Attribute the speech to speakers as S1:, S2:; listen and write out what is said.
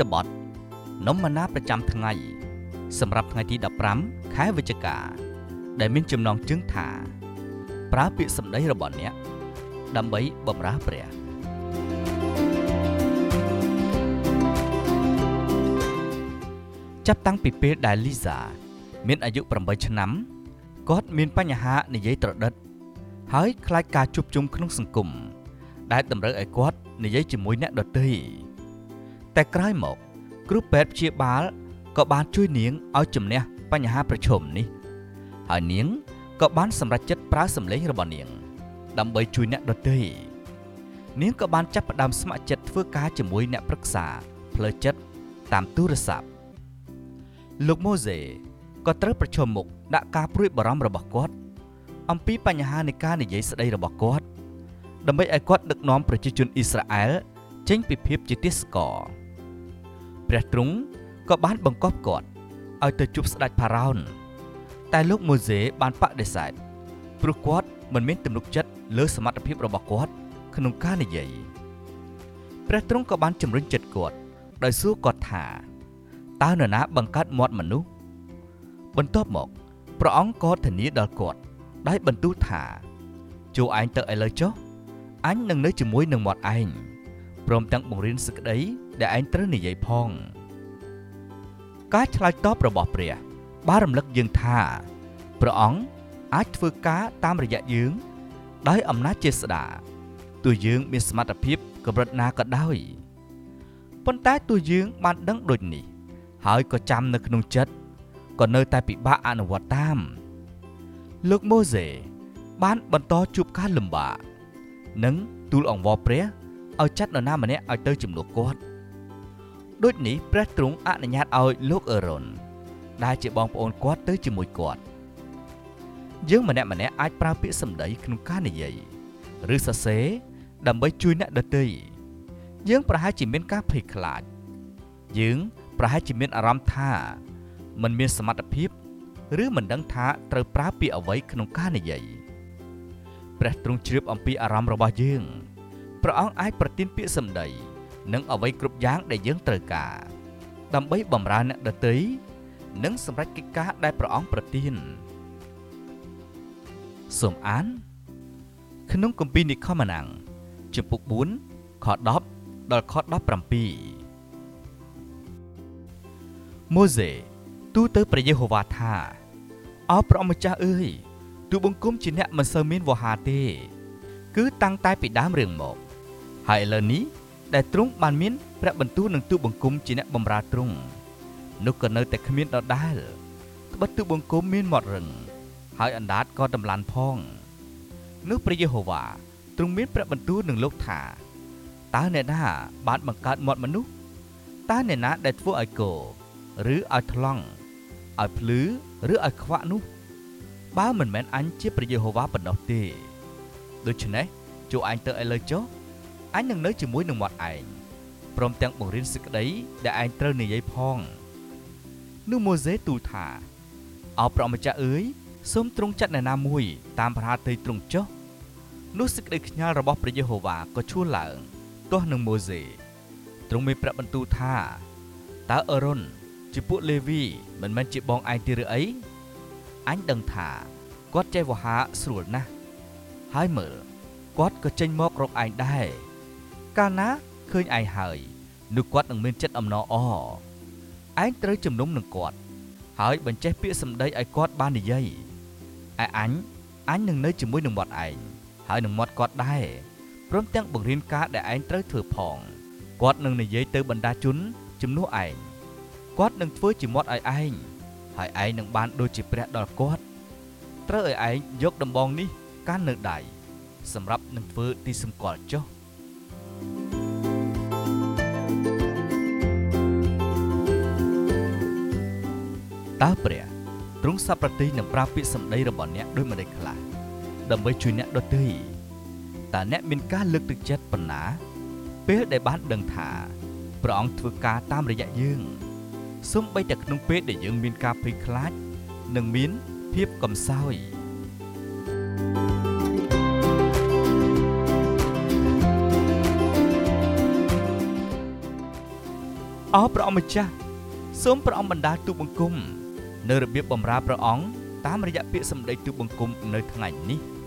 S1: តបត់នំម៉ាណាប្រចាំថ្ងៃសម្រាប់ថ្ងៃទី15ខែវិច្ឆិកាដែលមានចំណងជើងថាប្រើពាក្យសម្ដីរបស់អ្នកដើម្បីបម្រើព្រះចាប់តាំងពីពេលដែលលីសាមានអាយុ8ឆ្នាំគាត់មានបញ្ហានិយាយត្រដិតហើយខ្លាចការជួបជុំក្នុងសង្គមដែលតម្រូវឲ្យគាត់និយាយជាមួយអ្នកដទៃតែក្រោយមកគ្រូពេទ្យព្យាបាលក៏បានជួយនាងឲ្យជំនះបញ្ហាប្រឈមនេះហើយនាងក៏បានសម្រេចចិត្តប្រើសម្លេងរបស់នាងដើម្បីជួយអ្នកដទៃនាងក៏បានចាប់ផ្ដើមស្ម័គ្រចិត្តធ្វើការជាមួយអ្នកប្រឹក្សាផ្លូវចិត្តតាមទូរស័ព្ទលោកម៉ូសេក៏ត្រូវប្រឈមមុខដាក់ការព្រួយបារម្ភរបស់គាត់អំពីបញ្ហានៃការនិយាយស្ដីរបស់គាត់ដើម្បីឲ្យគាត់ដឹកនាំប្រជាជនអ៊ីស្រាអែលចេញពីភាពជាទាសករព្រះទ្រង់ក៏បានបង្គាប់គាត់ឲ្យទៅជួបស្ដេចផារ៉ោនតែលោកម៉ូសេបានបដិសេធព្រោះគាត់មិនមានទំនុកចិត្តលើសមត្ថភាពរបស់គាត់ក្នុងការនិយាយព្រះទ្រង់ក៏បានជំរុញចិត្តគាត់ដោយសួរគាត់ថាតើនរណាបង្កើតមាត់មនុស្សបន្ទាប់មកព្រះអង្គក៏ធានាដល់គាត់ដោយបន្ទូលថាចូលឯងទៅឥឡូវចុះអញនឹងនៅជាមួយនឹងមាត់ឯងព្រមទាំងបង្រៀនសេចក្តីដែលឯងត្រូវនិយាយផងការឆ្លើយតបរបស់ព្រះបានរំលឹកយើងថាព្រះអង្គអាចធ្វើការតាមរយៈយើងដោយអំណាចជាស្ដាទោះយើងមានសមត្ថភាពកម្រិតណាក៏ដោយប៉ុន្តែទោះយើងបានដឹងដូចនេះហើយក៏ចាំនៅក្នុងចិត្តក៏នៅតែពិបាកអនុវត្តតាមលោកម៉ូសេបានបន្តជួបការលំបាកនិងទូលអង្វរព្រះឲ្យចាត់នរណាម្នាក់ឲ្យទៅជំនួសគាត់ដូចនេះព្រះទ្រង់អនុញ្ញាតឲ្យលោកអេរ៉ុនដែលជាបងប្អូនគាត់ទៅជាមួយគាត់យើងម្នាក់អាចប្រើពាក្យសម្ដីក្នុងការនិយាយឬសរសេរដើម្បីជួយអ្នកដទៃយើងប្រហែលជាមានការភ័យខ្លាចយើងប្រហែលជាមានអារម្មណ៍ថាមិនមានសមត្ថភាពឬមិនដឹងថាត្រូវប្រើពាក្យអ្វីក្នុងការនិយាយព្រះទ្រង់ជ្រាបអំពីអារម្មណ៍របស់យើងព្រះអង្គអាចប្រទានពាក្យសម្ដីនិងអ្វីគ្រប់យ៉ាងដែលយើងត្រូវការដើម្បីបម្រើអ្នកដទៃនិងសម្រេចកិច្ចការដែលព្រះអង្គប្រទានសូមអានក្នុងគម្ពីរនិខម៉ានាំងជំពូក4ខ10ដល់ខ17ម៉ូសេទូលទៅព្រះយេហូវ៉ាថាអោព្រះម្ចាស់អើយទូលបង្គំជាអ្នកមិនសូវមានវោហារទេគឺតាំងតែពីដើមរឿងមកហើយឥឡូវនេះដែលទ្រង់បានមានព្រះបន្ទូលនឹងទូលបង្គំជាអ្នកបម្រើទ្រង់នោះក៏នៅតែគ្មានដដែលត្បិតទូលបង្គំមានមាត់រឹងហើយអណ្ដាតក៏តម្លាន់ផងនោះព្រះយេហូវ៉ាទ្រង់មានព្រះបន្ទូលនឹងលោកថាតើអ្នកណាបានបង្កើតមាត់មនុស្សតើអ្នកណាដែលធ្វើឲ្យគោឬឲ្យថ្លង់ឲ្យភ្លឺឬឲ្យខ្វាក់នោះបើមិនមែនអញជាព្រះយេហូវ៉ាប៉ុណ្ណោះទេដូច្នេះចូលអញទៅឥឡូវចុះអញនឹងនៅជាមួយនឹងមាត់ឯងព្រមទាំងបង្រៀនសេចក្តីដែលឯងត្រូវនិយាយផងនោះម៉ូសេទូលថាអោព្រះម្ចាស់អើយសូមទ្រង់ចាត់អ្នកណាមួយតាមប្រហាតីទ្រង់ចុះនោះសេចក្តីខ្ញាល់របស់ព្រះយេហូវ៉ាក៏ឈួលឡើងទាស់នឹងម៉ូសេទ្រង់មានព្រះបន្ទូលថាតើអេរ៉ុនជាពួកលេវីមិនមែនជាបងឯងទេឬអីអញដឹងថាគាត់ចេះវោហារស្រួលណាស់ហើយមើលគាត់ក៏ចេញមករកឯងដែរកាលណាឃើញឯងហើយនោះគាត់នឹងមានចិត្តអំណរអឯងត្រូវជំនុំនឹងគាត់ហើយបញ្ចេះពាក្យសម្ដីឲ្យគាត់បាននិយាយឯអញនឹងនៅជាមួយនឹងមាត់ឯងហើយនឹងមាត់គាត់ដែរព្រមទាំងបង្រៀនការដែលឯងត្រូវធ្វើផងគាត់នឹងនិយាយទៅបណ្ដាជនជំនួសឯងគាត់នឹងធ្វើជាមាត់ឲ្យឯងហើយឯងនឹងបានដូចជាព្រះដល់គាត់ត្រូវឲ្យឯងយកដំបងនេះកាន់នៅដៃសម្រាប់នឹងធ្វើទីសម្គាល់ចុះតើព្រះទ្រង់សប្បុរសនឹងប្រើពាក្យសម្ដីរបស់អ្នកដោយម្ដេចខ្លះដើម្បីជួយអ្នកដទៃតើអ្នកមានការលើកទឹកចិត្តប៉ុណ្ណាពេលដែលបានដឹងថាព្រះអង្គធ្វើការតាមរយៈយើងសូម្បីតែក្នុងពេលដែលយើងមានការភ័យខ្លាចនិងមានភាពកំសោយអោព្រះអង្គម្ចាស់សូមព្រះអង្គបណ្ដាទូលបង្គំនៅរបៀបបម្រើព្រះអង្គតាមរយៈពាក្យសម្ដីទូលបង្គំនៅថ្ងៃនេះ